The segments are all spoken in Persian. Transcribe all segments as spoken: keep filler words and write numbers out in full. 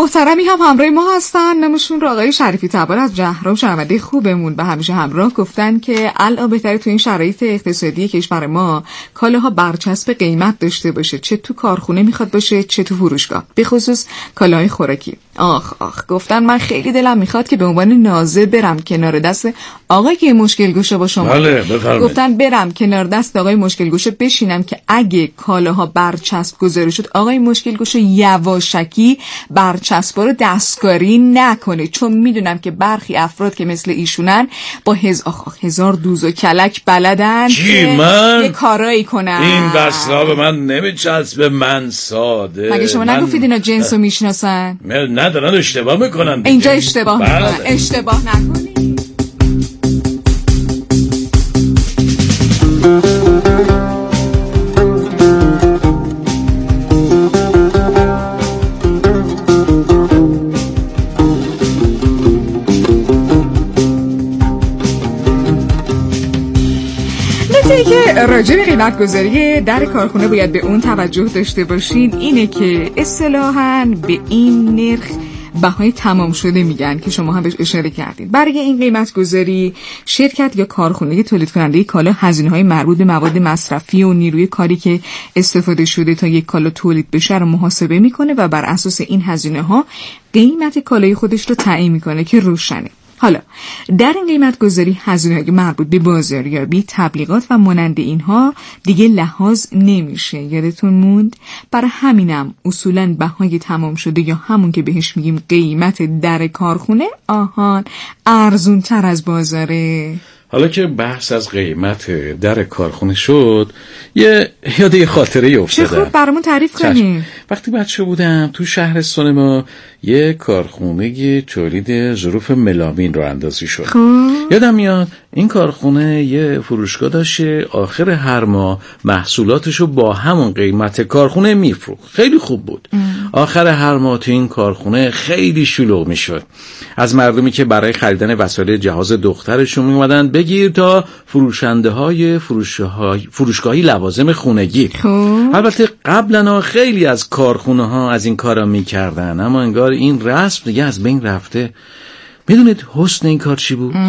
محترمی هم همراه ما هستن. نمشون رو آقای شریفی تبار از جهرم، شنونده خوبمون و همیشه همراه، گفتن که الان بهتره تو این شرایط اقتصادی کشور ما کالاها برچسب قیمت داشته باشه، چه تو کارخونه میخواد باشه چه تو فروشگاه، به خصوص کالاهای خوراکی. آخ آخ گفتن من خیلی دلم میخواد که به عنوان ناظر برم کنار دست آقای که مشکل گوشه با شما. بله بفرمایید. گفتن برم کنار دست آقای مشکل گوشه بشینم که اگه کالاها برچسب گذاری شد آقای مشکل گوشه یواشکی برچسبا رو دستکاری نکنه، چون میدونم که برخی افراد که مثل ایشونن با هز... آخ آخ هزار دوز و کلک بلدن چی من؟ یه کارایی کنن. این بسلا به من نمیچسبه، من ساده. مگه شما من... نگفتید اینا جنسو میشناسن؟ نه دارن اشتباه میکنن. اینجا اشتباه بله. میکنن. اشتباه نکنید. راجع به قیمت گذاری در کارخونه باید به اون توجه داشته باشین، اینه که اصطلاحاً به این نرخ بهای تمام شده میگن که شما هم بهش اشاره کردید. برای این قیمت گذاری شرکت یا کارخونه تولید کننده کالا هزینه‌های مربوط به مواد مصرفی و نیروی کاری که استفاده شده تا یک کالا تولید بشه رو محاسبه میکنه و بر اساس این هزینه‌ها قیمت کالای خودش رو تعیین میکنه که روشنه. حالا در این قیمت گذاری هزینه‌های مربوط به بازاریابی، تبلیغات و مانند اینها دیگه لحاظ نمیشه. یادتون موند؟ برای همینم اصولاً بهای تمام شده یا همون که بهش میگیم قیمت در کارخونه آهان ارزون تر از بازاره. حالا که بحث از قیمت در کارخونه شد، یه یاد یه خاطره افتادم. چه خوب برامون تعریف کنی. وقتی بچه بودم تو شهرستان ما یه کارخونه تولید ظروف ملامین رو اندازی شد. خوب. یادم میاد این کارخونه یه فروشگاه داشت، آخر هر ماه محصولاتشو با همون قیمت کارخونه میفروخت. خیلی خوب بود. ام. آخر هر ماه تو این کارخونه خیلی شلوغ میشد. از مردمی که برای خریدن وسایل جهاز دخترشون میومدن بگیر تا فروشنده های فروشگاهی لوازم خونگی. خوب. البته قبلا خیلی از کارخونه ها از این کارا میکردن، اما انگار این رسم دیگه از بین رفته. میدونید حسن این کار چی بود؟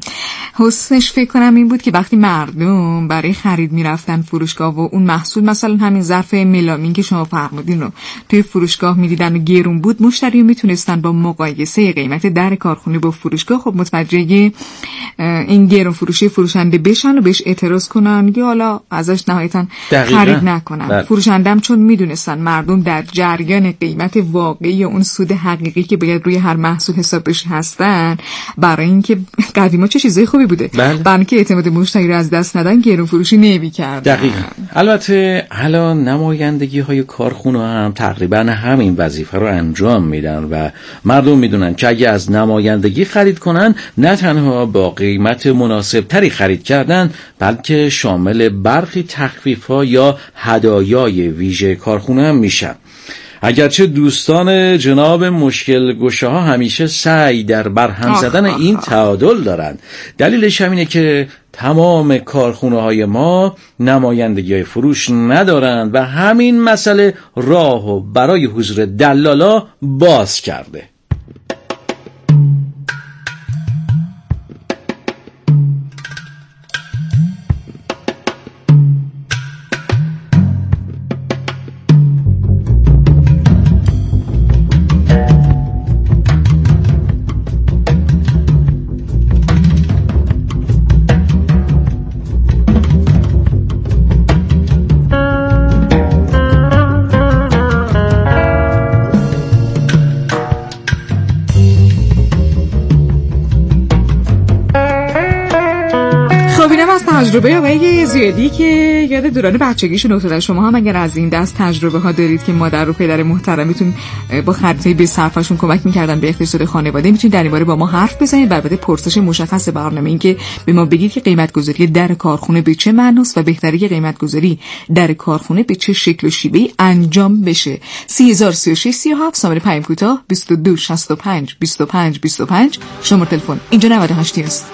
حسنش فکر کنم این بود که وقتی مردم برای خرید میرفتن فروشگاه و اون محصول مثلا همین ظرف ملامین که شما فرمودین رو توی فروشگاه میدیدن و گرون بود، مشتری میتونستن با مقایسه قیمت در کارخونه با فروشگاه خب متوجه این گرون فروشی فروشنده بشن و بهش اعتراض کنن یا حالا ازش نهایتا خرید نکنن. بله. فروشندم چون میدونستن مردم در جریان قیمت واقعی اون سود حقیقی که باید روی هر محصول حساب بشه هستن، برای اینکه قدیما چه چیزای خوبی بوده. بله. برای اینکه اعتماد مشتری رو از دست ندن گرون فروشی نمی‌کردن. دقیقاً. البته الان نمایندگی های کارخونه هم تقریبا همین وظیفه رو انجام میدن و مردم میدونن که اگه از نمایندگی خرید کنن نه تنها با قیمت مناسب تری خرید کردن، بلکه شامل برخی تخفیف‌ها یا هدایای ویژه کارخونه هم میشن. اگرچه دوستان جناب مشکل گوشه ها همیشه سعی در برهم زدن این تعادل دارند. دلیلش همینه که تمام کارخونه های ما نمایندگی های فروش ندارند و همین مسئله راهو برای حضور دلالا باز کرده. تجربه آقای زیادی که یاد دوران بچگیشون افتاده. شما هم اگر از این دست تجربه ها دارید که مادر و پدر محترمیتون با خرید به صرفشون کمک میکردن به اقتصاد خانواده، میتونید در این باره با ما حرف بزنید. البته پرسش مشخص برنامه این که به ما بگید که قیمت گذاری در کارخونه به چه معناست و بهتره که قیمت گذاری در کارخونه به چه شکل و شیوهی انجام بشه. سه هزار و سی و شش سی و هفت سامانه پیام کوتاه بیست و دو شصت و پنج بیست و پنج بیست و پنج شماره تلفن اینجا نود و هشت است.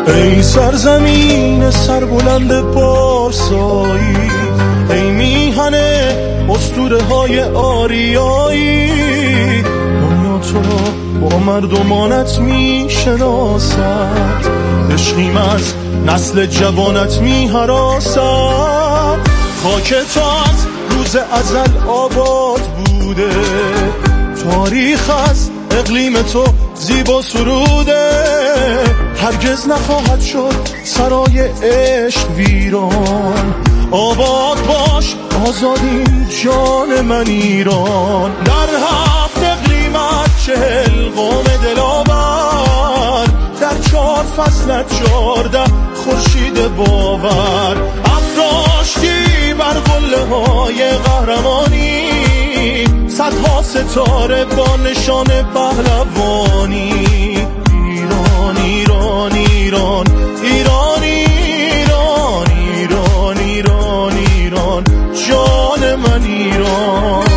ای سرزمین سربلند پارسایی، ای میهن اسطوره های آریایی، دنیا تو را با مردمانت میشناسد، عشقیم از نسل جوانت میهراسد. خاک تو از روز ازل آباد بوده، تاریخ از اقلیم تو زیبا سروده، هرگز نخواهد شد سرای عشق ویران. آباد باش آزادی جان من ایران، در هفت اقلیمت چهل قوم دلاور، در چهار فصلت چهارده خورشید باور، افراشتی بر قله های قهرمانی، صدها ستاره با نشان پهلوانی. ایران ایران ایران ایران ایران ایران ایران ایران جان من ایران.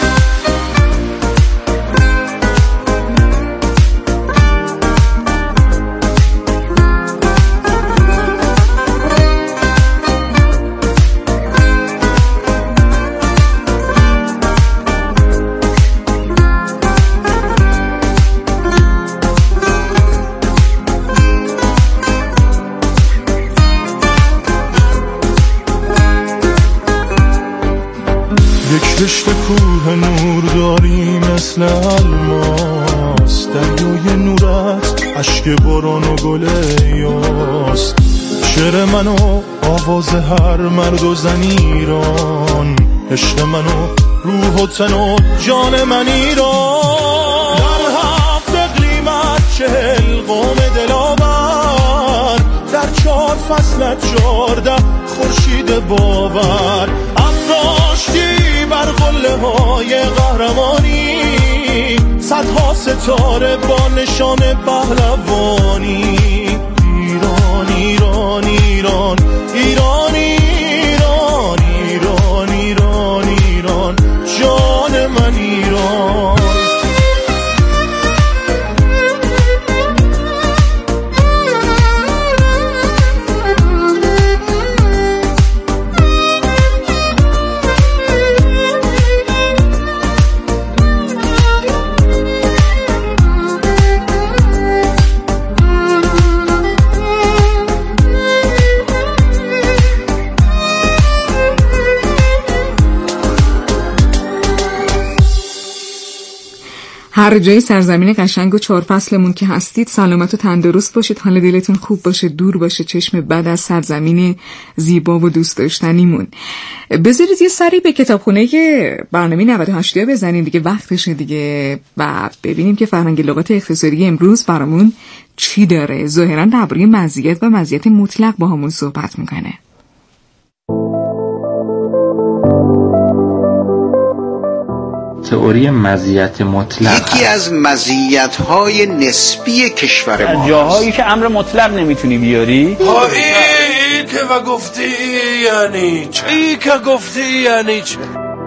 رشته کوه نور داری مثل الماس، دریای نورت اشک باران و گل یاس. شعر من و آواز هر مرد و زن ایران، عشق من و روح و تن و جان من ایران. در هفت اقلیمت چهل قوم دلاور، در چهار فصلت چهارده خورشید باور، افراشتی بر قله های قهرمانی، صدها ستاره با نشان پهلوانی. ایران ایران ایران ایران ایران ایران ایران ایران جان من ایران. هر جای سرزمین قشنگ و چهار فصلمون که هستید سلامت و تندرست باشید، حال دلتون خوب باشه، دور باشه چشم بد از سرزمین زیبا و دوست داشتنیمون. بذارید یه سری به کتابخونه برنامه نود و هشت بزنیم دیگه، وقتشه دیگه، و ببینیم که فرهنگ لغات اقتصادی امروز برامون چی داره. ظاهرا درباره مزیت و مزیت مطلق با همون صحبت میکنه. تئوری مزیت مطلق یکی از مزیت‌های نسبی کشور ما، جاهایی که امر مطلق نمیتونی بیاری. ها این که و گفتی یعنی چه؟ ای که گفتی یعنی چه؟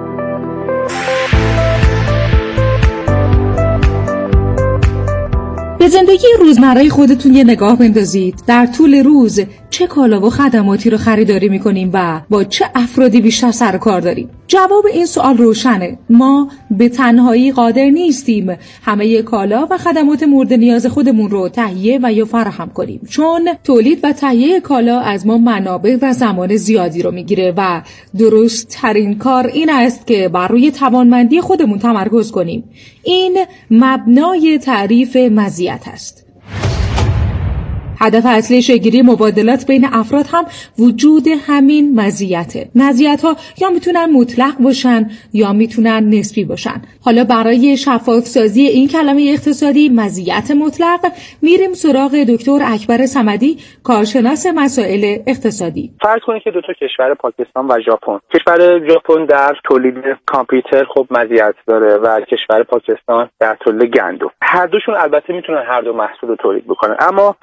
به زندگی روزمره خودتون یه نگاه بندازید. در طول روز چه کالا و خدماتی رو خریداری میکنیم و با چه افرادی بیشتر سر کار داریم؟ جواب این سوال روشنه. ما به تنهایی قادر نیستیم همه کالا و خدمات مورد نیاز خودمون رو تهیه و یا فراهم کنیم، چون تولید و تهیه کالا از ما منابع و زمان زیادی رو میگیره و درست ترین کار این است که بر روی توانمندی خودمون تمرکز کنیم. این مبنای تعریف مزیت است. هدف اصلی شکل‌گیری مبادلات بین افراد هم وجود همین مزیته. مزیت‌ها یا میتونن مطلق باشن یا میتونن نسبی باشن. حالا برای شفاف سازی این کلمه اقتصادی مزیت مطلق میریم سراغ دکتر اکبر صمدی، کارشناس مسائل اقتصادی. فرض کنید که دو تا کشور پاکستان و ژاپن. کشور ژاپن در تولید کامپیوتر خب مزیت داره و کشور پاکستان در تولید گندم. هر دوشون البته میتونن هر دو محصول رو تولید بکنن، اما فرض کنید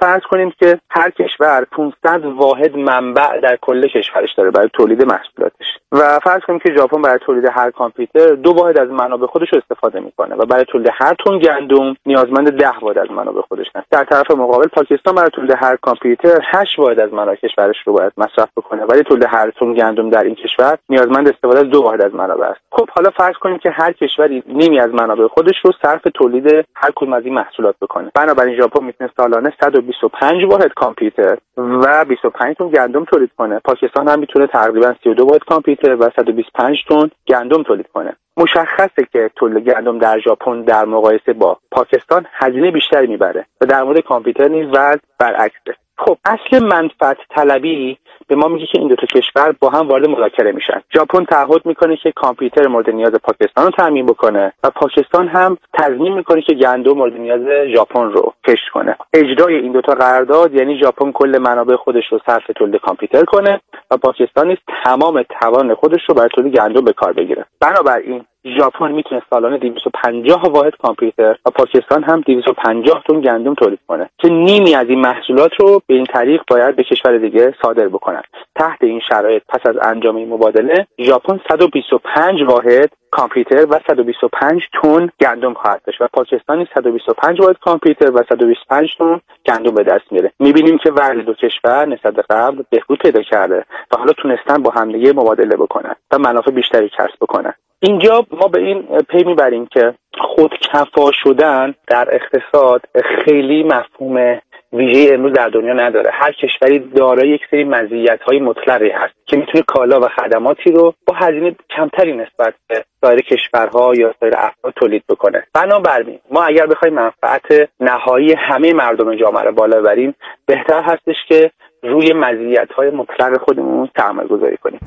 کنیم که هر کشور پانصد واحد منبع در کل کشورش داره برای تولید محصولاتش و فرض کنیم که ژاپن برای تولید هر کامپیوتر دو واحد از منابع خودش رو استفاده میکنه و برای تولید هر تن گندم نیازمند ده واحد از منابع خودش هست. در طرف مقابل پاکستان برای تولید هر کامپیوتر هشت واحد از منابع کشورش رو باید مصرف بکنه ولی تولید هر تن گندم در این کشور نیازمند استفاده از دو واحد از منابع است. خب حالا فرض کنیم که هر کشوری نیمی از منابع خودش رو صرف تولید هر کدوم از این محصولات بکنه. بنابراین ژاپن میتونه سالانه صد و بیست و پنج واحد کامپیوتر و بیست و پنج تن گندم تولید کنه. پاکستان هم میتونه تقریبا سی و دو واحد کامپیوتر و صد و بیست و پنج تن گندم تولید کنه. مشخصه که تولید گندم در ژاپن در مقایسه با پاکستان هزینه بیشتری میبره و در مورد کامپیوتر نیز وضع برعکسه. خب اصل منفعت طلبی به ما میگه که این دو تا کشور با هم وارد مذاکره میشن. ژاپن تعهد میکنه که کامپیوتر مورد نیاز پاکستان رو تامین بکنه و پاکستان هم تضمین میکنه که گندم مورد نیاز ژاپن رو کشت کنه. اجرای این دو تا قرارداد یعنی ژاپن کل منابع خودش رو صرف تولید کامپیوتر کنه و پاکستان نیز تمام توان خودش رو برای تولید گندم به کار بگیره. بنابراین ژاپن میتونه سالانه دویست و پنجاه واحد کامپیوتر و پاکستان هم دویست و پنجاه تن گندم تولید کنه که نیمی از این محصولات رو به این طریق باید به کشور دیگه صادر بکنن. تحت این شرایط پس از انجام این مبادله ژاپن صد و بیست و پنج واحد کامپیوتر و صد و بیست و پنج تن گندم خواهد داشت و پاکستان صد و بیست و پنج واحد کامپیوتر و صد و بیست و پنج تن گندم به دست میاره. میبینیم که وضع دو کشور نسبت به قبل بهبود پیدا کرده و حالا تونستن با همدیگه مبادله بکنن و منافع بیشتری کسب بکنن. اینجا ما به این پی میبریم که خودکفا شدن در اقتصاد خیلی مفهوم ویژه امروز در دنیا نداره. هر کشوری دارای یک سری مزیت‌های مطلقی هست که میتونه کالا و خدماتی رو با هزینه کمتری نسبت به سایر کشورها یا سایر افراد تولید بکنه. بنابراین ما اگر بخوایم منفعت نهایی همه مردم جامعه رو بالا ببریم بهتر هستش که روی مزیت‌های مطلق خودمون تأمل گذاری کنیم.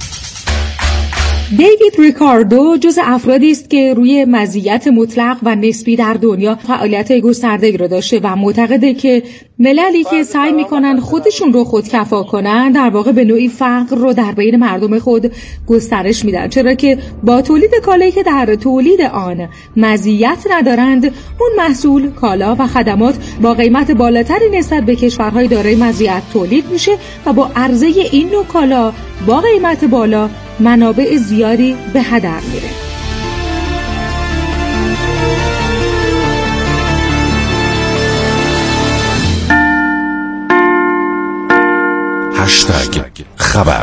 دیوید ریکاردو جز افرادی است که روی مزیت مطلق و نسبی در دنیا فعالیت گسترده‌ای را داشته و معتقده که مللی که سعی می‌کنن خودشون رو خودکفا کنن در واقع به نوعی فقر رو در بین مردم خود گسترش میدن، چرا که با تولید کالایی که در تولید آن مزیت ندارند اون محصول، کالا و خدمات با قیمت بالاتری نسبت به کشورهای دارای مزیت تولید میشه و با عرضه این نوع کالا با قیمت بالا منابع زیادی به هدر میره. هشتگ خبر.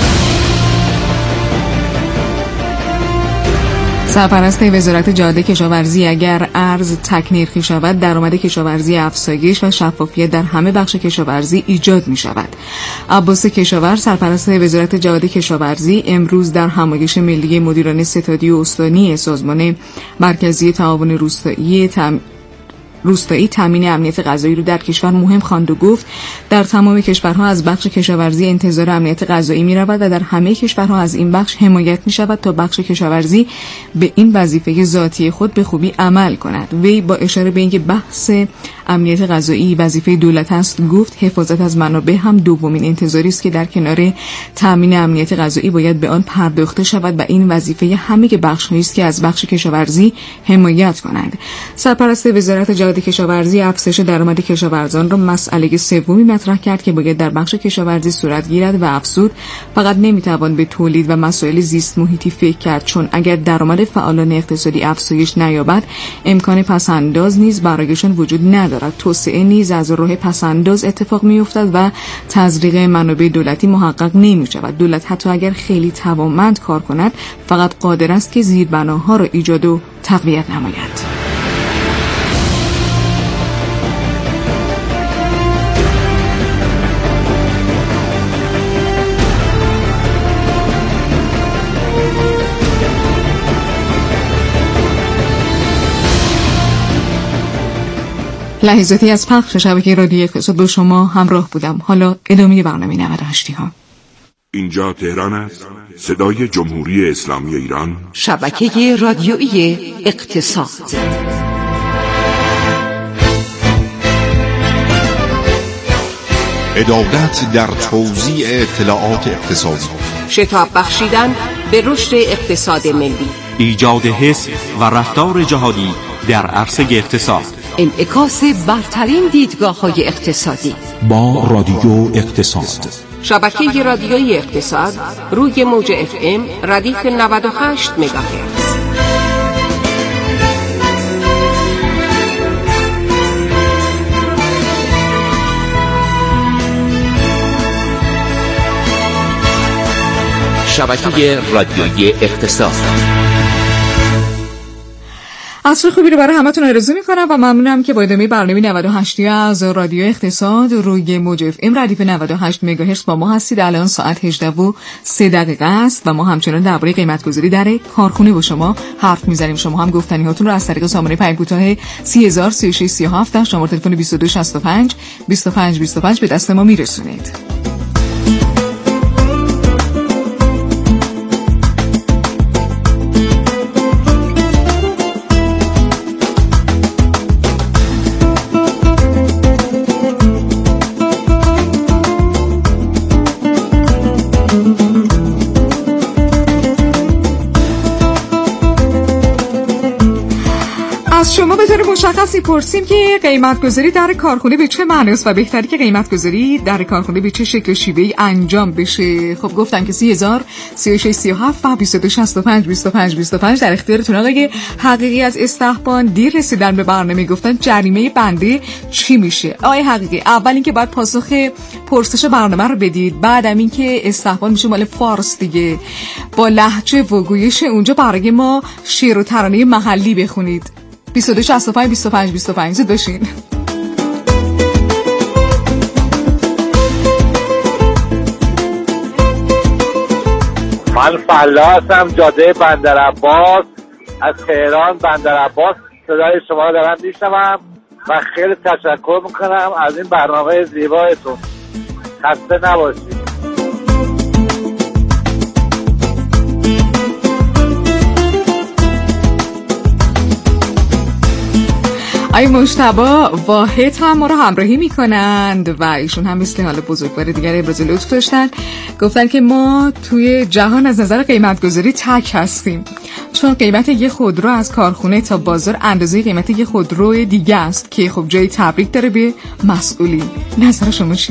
سرپرست وزارت جهاد کشاورزی اگر ارز تک نرخی شود درآمد کشاورزی افزایش و شفافیت در همه بخش کشاورزی ایجاد می شود. عباس کشاور سرپرست وزارت جهاد کشاورزی امروز در همایش ملی مدیران ستادی و استانی سازمان مرکزی تعاون روستایی تم... روستایی تامین امنیت غذایی رو در کشور مهم خواند و گفت در تمام کشورها از بخش کشاورزی انتظار امنیت غذایی می رود و در همه کشورها از این بخش حمایت می شود تا بخش کشاورزی به این وظیفه ذاتی خود به خوبی عمل کند. وی با اشاره به اینکه بحث امنیت غذایی وظیفه دولت است گفت حفاظت از منابع هم دومین انتظاری است که در کنار تامین امنیت غذایی باید به آن پرداخته شود و این وظیفه همه بخش‌هایی است که از بخش کشاورزی حمایت کنند. سرپرست وزارت جهاد کشاورزی افزایش درآمد کشاورزان را مسئله سومی مطرح کرد که باید در بخش کشاورزی صورت گیرد و افزود فقط نمیتوان به تولید و مسائل زیست محیطی فکر کرد، چون اگر درآمد فعالان اقتصادی افزایش نیابد امکان پس‌انداز نیز برایشان وجود ندارد. توسعه نیز از راه پس‌انداز اتفاق میافتد و تزریق منابع دولتی محقق نمیشود. دولت حتی اگر خیلی توانمند کار کند فقط قادر است که زیربناها را ایجاد و تقویت نماید. لحظاتی از پخش شبکه رادیو اقتصاد با شما همراه بودم. حالا ادامه برنامه نود و هشت ها. اینجا تهران است، صدای جمهوری اسلامی ایران، شبکه رادیویی اقتصاد. عدالت در توزیع اطلاعات اقتصادی، شتاب بخشیدن به رشد اقتصاد ملی، ایجاد حس و رفتار جهادی در عرصه اقتصاد، انعکاس برترین دیدگاه‌های اقتصادی با رادیو اقتصاد. شبکه رادیویی اقتصاد روی موج اف ام ردیف نود و هشت مگاهرتز. شبکه رادیویی اقتصاد. عصر خوبی رو برای همتون آرزو میکنم و ممنونم که با ادامه برنامه نود و هشت از رادیو اقتصاد روی موج اف ام ردیف نود و هشت مگاهرتز با ما هستید. الان ساعت هجده و سه دقیقه است و ما همچنان درباره قیمت گذاری در کارخونه با شما حرف میزنیم. شما هم گفتنی هاتون رو از طریق سامانه پیام کوتاه سی هزار سی و شش سی و هفت شماره تلفن بیست و دو شصت و پنج بیست و پنج بیست و پنج به دست ما میرسونید. از شما به طور مشخصی پرسیم که قیمت گذاری در کارخونه به چه معنی است و بهتری که قیمت گذاری در کارخونه به چه شکل و شیوهی انجام بشه. خب گفتم که سی هزار سی و شش سی و هفت و بیست و دو شصت و پنج بیست و پنج بیست و پنج در اختیارتون. آقای حقیقی از استحبان دیر رسیدن به برنامه، گفتن جریمه بنده چی میشه؟ آقای حقیقی اول اینکه باید پاسخ پرسش برنامه رو بدید، بعدم اینکه استحبان میشه مال فارس دیگه، با لهجه و گویش اونجا برای ما شعر و ترانه محلی بخونید. بیست و دو شصت و پنج بیست و پنج بیست و پنج زود بشین. من فلاح هستم، جاده بندرعباس، از تهران بندرعباس صدای شما رو دارم میشنوم و خیلی تشکر میکنم از این برنامه زیبایتون. خسته نباشید. آی مجتبی واحد هم ما رو همراهی میکنند و ایشون هم مثل حال بزرگوار دیگر ابراز لطف داشتن، گفتن که ما توی جهان از نظر قیمت گذاری تک هستیم، چون قیمت یه خودرو از کارخونه تا بازار اندازه قیمت یه خودرو دیگه است که خب جای تبریک داره به مسئولین. نظر شما چیه؟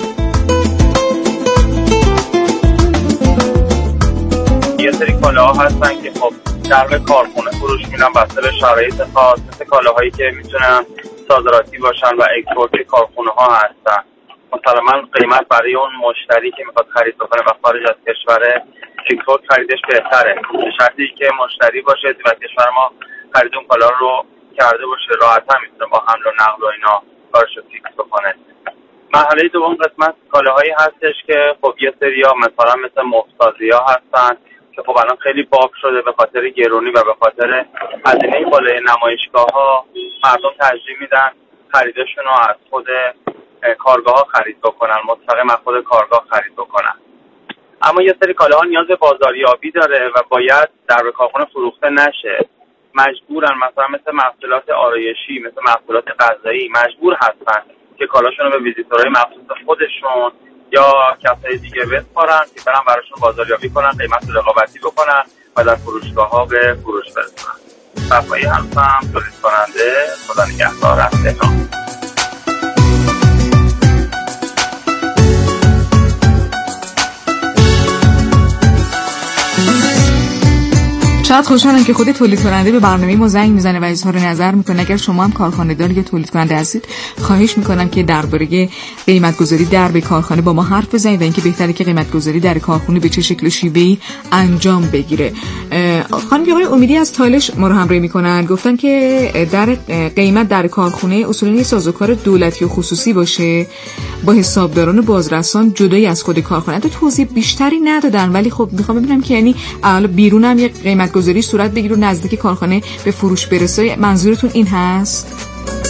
یه سری کالاها هستن که خب در کارخونه فروش میدن بسته به شرایط خاص، مثل کالاهایی که میتونن صادراتی باشن و اکسپورت کارخونه ها هستن. مثلا قیمت برای اون مشتری که میخواد خرید بکنه و خارج از کشور اکسپورت خریدش بهتره، به شرطی که مشتری باشه و کشور ما خرید اون کالا رو کرده باشه، راحت هم میتونه با حمل و نقل و اینا کارشو فیکس بکنه. مرحله دوم قسمت کالاهایی هستش که خب یه سریا مثلا مثل مفتازی‌ها هستن که خب الان خیلی باب شده به خاطر گرونی و به خاطر هزینه بالای نمایشگاه‌ها، مردم ترجیح میدن خریدشون رو از خود کارگاه‌ها خرید بکنن، مستقیم از خود کارگاه خرید بکنن. اما یه سری کالاها نیاز به بازاریابی داره و باید در کارخونه فروخته نشه. مجبورن مثلا مثل محصولات آرایشی، مثل محصولات غذایی مجبور هستن که کالاشون رو به ویزیتورهای مخصوص خودشون یا کسای دیگه بسپارن که برن براشون بازاریابی کنن، قیمت رقابتی بکنن و در فروشگاه ها به فروش برسونن. صفایی هستم، تولید کننده، خدا نگهدار از تهران. شاید خوشحالم که خود تولید کننده به برنامه ما زنگ میزنه و اظهار نظر میکنه. اگر شما هم کارخانه دار یا تولید کننده هستید، خواهش میکنم که درباره قیمت گذاری در به کارخانه با ما حرف بزنید و اینکه بهتره که قیمت گذاری در کارخانه به چه شکل و شیوهی انجام بگیره. خانم آقای امیدی از تالش ما رو همراهی میکنن، گفتن که در قیمت در کارخانه اصولاً سازوکار دولتی و خصوصی باشه با حسابداران و بازرسان جدایی از خود کارخانه. تو توضیح بیشتری ندادن، ولی خب میخوام ببینم که یعنی حالا بیرون هم یک قیمت گذاری صورت بگیره و نزدیک کارخانه به فروش برسه، منظورتون این هست؟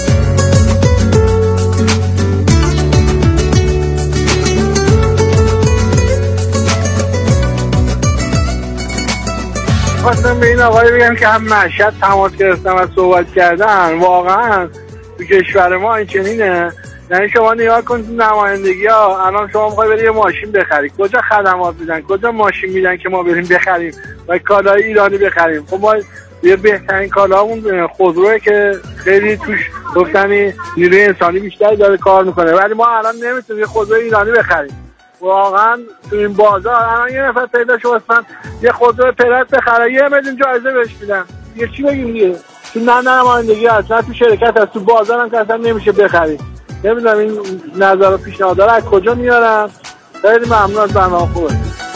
خواستم به این آقای بگم که هم مشهد تماس گرفتم و صحبت کردن، واقعا تو کشور ما این چنینه. یعنی شما نگاه کن تو نمایندگی ها، الان شما میخوای بری یه ماشین بخری، کجا خدمات میدن، کجا ماشین میدن که ما بریم بخریم و کالای ایرانی بخریم؟ خب ما یه بهترین کالاهمون خودروه که خیلی توش گفتن نیروی انسانی بیشتری داره کار میکنه، ولی ما الان نمیتونیم یه خودرو ایرانی بخریم. واقعا تو این بازار الان یه نفر پیدا شد مثلا یه خودرو پرت بخره یه میلیون جایزه بهش میدن. یه چی بگیم دیگه؟ تو نه نمایندگی هست، نه تو شرکت هست، تو بازار هم که اصلا نمیشه بخریم. نمیدونم این نظر و پیشنهادها رو از کجا میارن. خیلی ممنون از برنامه خوبه.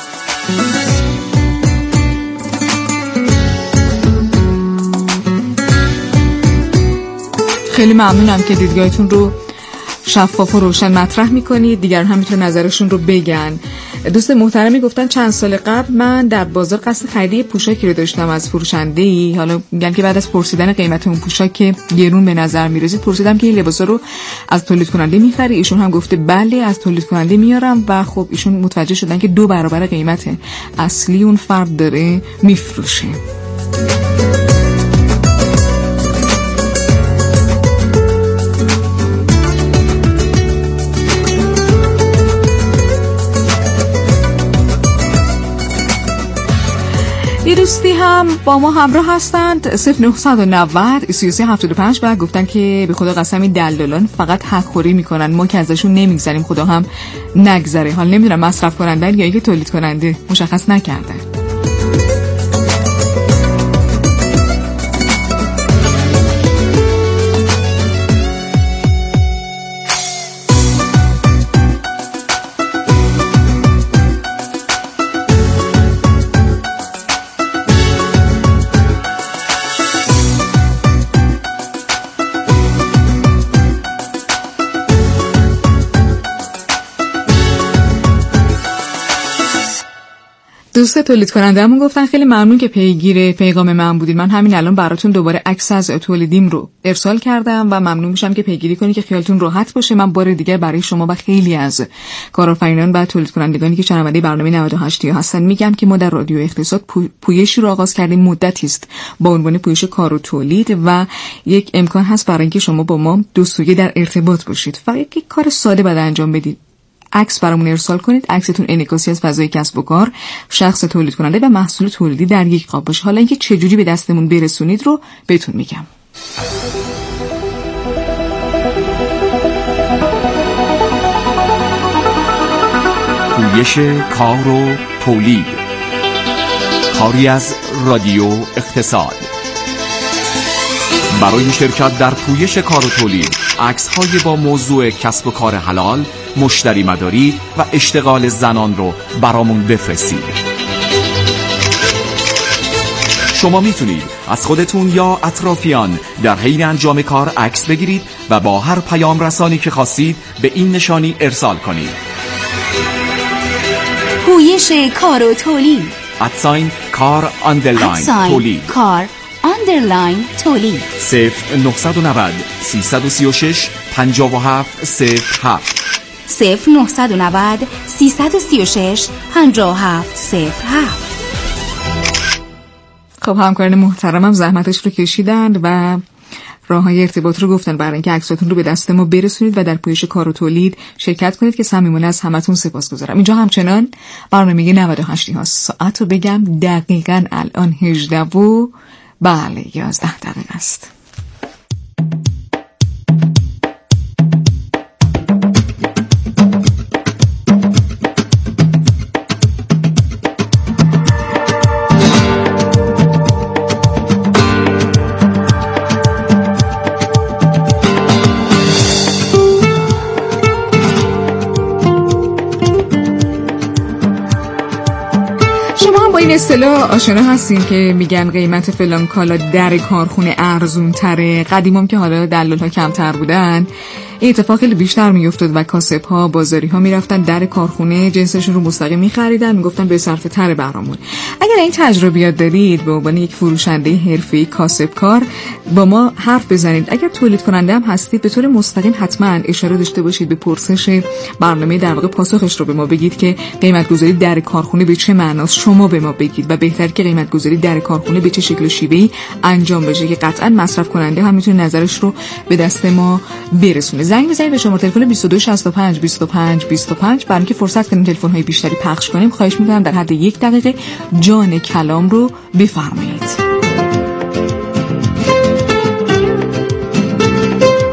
خیلی ممنونم که دیدگاهتون رو شفاف و روشن مطرح میکنید، دیگران هم میتونن نظرشون رو بگن. دوست محترمی گفتن چند سال قبل من در بازار قصد خرید پوشاکی رو داشتم از فروشنده‌ای. حالا میگم که بعد از پرسیدن قیمت اون پوشاک که گرون به نظر میرسید پرسیدم که این لباسا رو از تولید کننده میخری؟ ایشون هم گفته بله از تولید کننده میارم و خب ایشون متوجه شدن که دو برابر قیمت اصلی اون فرد داره میفروشه. یه دوستی هم با ما همراه هستند صفر نه نه صفر سی و سه هفتاد و پنج و گفتن که به خدا قسم این دلالان فقط حق خوری میکنن، ما که ازشون نمیگذریم خدا هم نگذره. حال نمیدونم مصرف کننده یا اینکه تولید کننده مشخص نکردن. دوست تولید کننده همون گفتن خیلی ممنون که پیگیر پیغام من بودید. من همین الان براتون دوباره عکس از تولیدیم رو ارسال کردم و ممنون میشم که پیگیری کنید که خیالتون راحت باشه. من بار دیگه برای شما و خیلی از کارآفرینان و تولید کنندگانی که شنونده برنامه نود و هشت هستن میگم که ما در رادیو اقتصاد پویشی رو آغاز کردیم، مدتی است با عنوان پویش کار و تولید و یک امکان هست برای اینکه شما با ما دو سویه در ارتباط باشید. فقط یک کار ساده بعد انجام بدید. عکس برامون ارسال کنید. عکستون انعکاسی از فضای کسب و کار، شخص تولید کننده و محصول تولیدی در یک قاب باشه. حالا اینکه چه جوری به دستمون برسونید رو بهتون میگم. پویش کار و تولید، کاری از رادیو اقتصاد. برای شرکت در پویش کار و تولید عکس‌های با موضوع کسب و کار حلال، مشتری مداری و اشتغال زنان رو برامون بفرستید. شما میتونید از خودتون یا اطرافیان در حین انجام کار عکس بگیرید و با هر پیام رسانی که خواستید به این نشانی ارسال کنید. پویش کار و تولید، ادساین کار آندرلاین تولید، کار آندرلاین تولید. صفر نه نه صفر سه سه شش پنج هفت صفر هفت صفر نه نه صفر سه سه شش پنج هفت صفر هفت. خب همکاران محترمم زحمتش رو کشیدن و راههای ارتباط رو گفتن برای اینکه عکساتون رو به دست ما برسونید و در پویش کار و تولید شرکت کنید که صمیمانه از همتون سپاسگزارم. اینجا همچنان برنامه نود و هشت هاست. ساعت رو بگم دقیقاً الان هجده و بله یازده دقیقه است. این اصطلاح آشنا هستین که میگن قیمت فلان کالا در کارخونه ارزون تره. قدیمم که حالا دلال ها کمتر بودن این اتفاق خیلی بیشتر میافتاد و کاسب ها بازاری ها میرفتن در کارخونه جنسشون رو مستقیم میخریدن، میگفتن به صرفه تر برامون. اگر این تجربیات دارید به عنوان یک فروشنده حرفه‌ای کاسب کار با ما حرف بزنید. اگر تولید کننده هم هستید به طور مستقیم حتما اشاره داشته باشید به پرسش برنامه، در واقع پاسخش رو به ما بگید که قیمت گذاری در کارخونه به چه معناست. شما به ما بگید و بهتر که قیمت گذاری در کارخونه به چه شکل و شیوهی انجام بشه که قطعا مصرف کننده هم میتونه نظرش رو به دست ما برسونه. زنگ بزنید به شماره تلفن بیست و دو شصت و پنج بیست و پنج بیست و پنج برای اینکه فرصت کنیم تلفن های بیشتری پخش کنیم. خواهش میکنم در حد یک دقیقه جان کلام رو بفرمایید.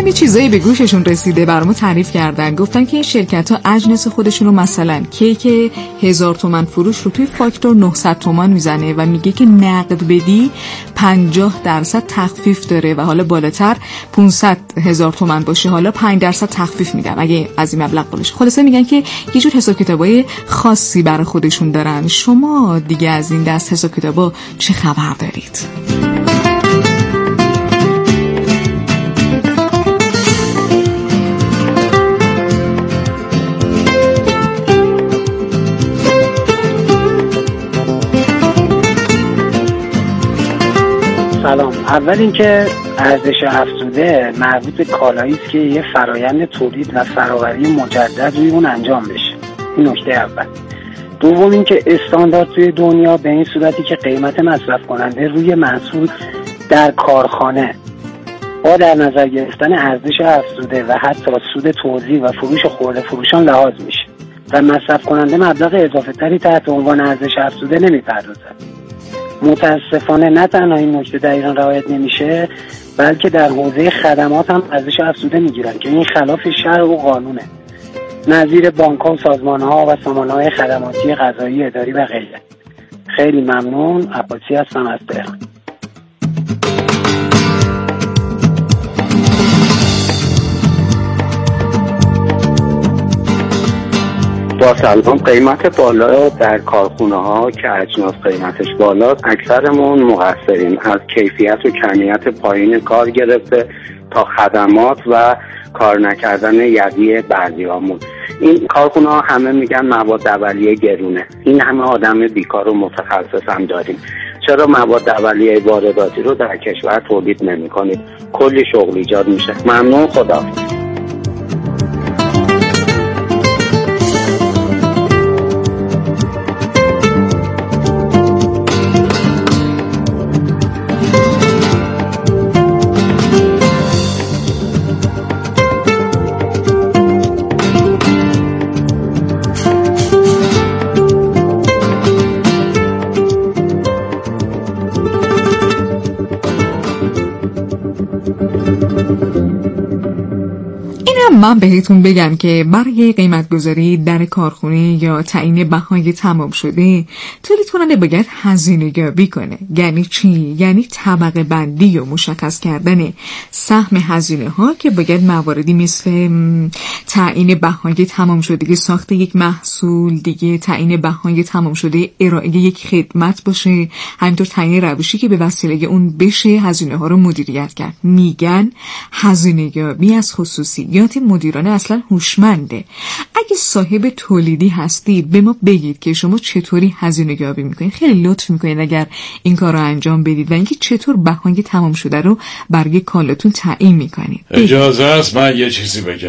هم یه چیزایی به گوششون رسیده برامو تعریف کردن. گفتن که این شرکت ها اجنس خودشون رو مثلا کیک هزار تومن فروش رو توی فاکتور نهصد تومن میزنه و میگه که نقد بدی پنجاه درصد تخفیف داره و حالا بالاتر پانصد هزار تومن باشه حالا پنج درصد تخفیف میدن اگه از این مبلغ باشه. خلاصه میگن که یه جور حساب کتابای خاصی برای خودشون دارن. شما دیگه از این دست حساب کتابا چه خبر دارید؟ سلام. اول اینکه ارزش افزوده مربوط به کالایی است که یه فرایند تولید و فرآوری مجدد روی اون انجام بشه. این نکته اول. دوم اینکه استاندارد توی دنیا به این صورتی که قیمت مصرف کننده روی محصول در کارخانه با در نظر گرفتن ارزش افزوده و حتی سود توزیع و فروش خرده فروشان لحاظ میشه و مصرف کننده مبلغ اضافه تری تحت عنوان ارزش افزوده نمیپردازد. متاسفانه نه تنها این نکته در ایران رعایت نمیشه بلکه در حوزه خدمات هم ارزش افزوده میگیرن که این خلاف شرع و قانونه، نظیر بانک‌ها و سازمان‌ها و سامانه‌های خدماتی قضایی اداری و غیره. خیلی ممنون. عباسی هستم از تهران. با سلام. قیمت بالا در کارخونه ها که اجناس قیمتش بالاست اکثرمون مقصریم، از کیفیت و کمیت پایین کار گرفته تا خدمات و کار نکردن یدی بعضیامون. این کارخونه ها همه میگن مواد اولیه گرونه، این همه آدم بیکار و متخصص هم داریم، چرا مواد اولیه وارداتی رو در کشور تولید نمی کنید؟ کلی شغل ایجاد میشه. ممنون. خداحافظ. من بهتون بگم که برای قیمت گذاری در کارخونه یا تعیین بهای تمام شده تولید کننده باید هزینه یابی کنه. یعنی چی؟ یعنی طبقه بندی و مشخص کردن سهم هزینه ها که باید مواردی مثل تعیین بهای تمام شده ساخت یک محصول، دیگه تعیین بهای تمام شده ارائه یک خدمت باشه، همینطور تعیین روشی که به وسیله اون بشه هزینه ها رو مدیریت کرد. میگن هزینه یابی از خصوصیات مدیران اصلا هوشمنده. اگه صاحب تولیدی هستی به ما بگید که شما چطوری هزینه یابی میکنید. خیلی لطف میکنید اگر این کار رو انجام بدید و اینکه چطور بهای تمام شده رو برای کالاتون تعیین میکنید. اجازه است من یه چیزی بگم؟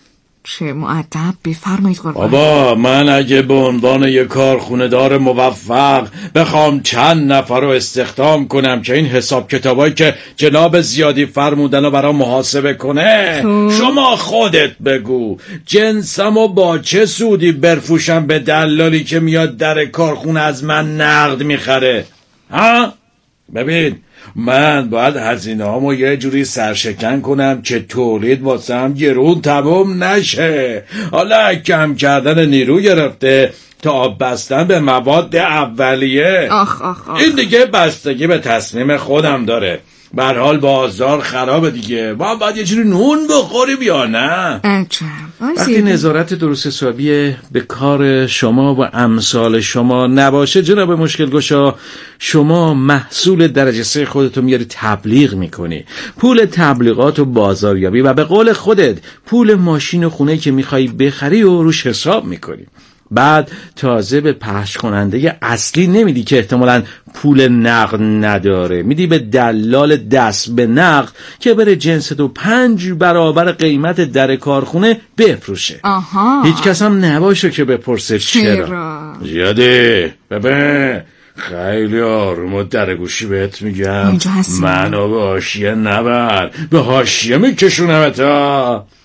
چه مؤدب، بفرمایید قربان. بابا من اگه به عنوان یک کارخونه دار موفق بخوام چند نفر رو استخدام کنم که این حساب کتابایی که جناب زیادی فرمودن رو برام محاسبه کنه، شما خودت بگو جنسمو با چه سودی برفوشم به دلالی که میاد در کارخونه از من نقد میخره؟ ها؟ ببین من باید هزینه هامو یه جوری سرشکن کنم که تولید واسم گرون تمام نشه. حالا کم کردن نیرو گرفته تا بستن به مواد اولیه. آخ آخ آخ. این دیگه بستگی به تصمیم خودم داره. به هر حال بازار خرابه دیگه، ما باید یه جوری نون بخوریم یا نه؟ وقتی نظارت درست حسابی به کار شما و امثال شما نباشه جناب مشکل گشا، شما محصول درجه سه خودتو میاری تبلیغ میکنی، پول تبلیغات و بازاریابی و به قول خودت پول ماشین و خونه که میخوای بخری و روش حساب میکنی. بعد تازه به پخش کننده اصلی نمیدی که احتمالاً پول نقد نداره، میدی به دلال دست به نقد که بره جنس تو پنج برابر قیمت در کارخونه بفروشه. آها. هیچ کس هم نباشه که بپرسه چرا. زیاده ببین خیلی آروم و درگوشی بهت میگم، منو به حاشیه نبر، به حاشیه میکشونم تا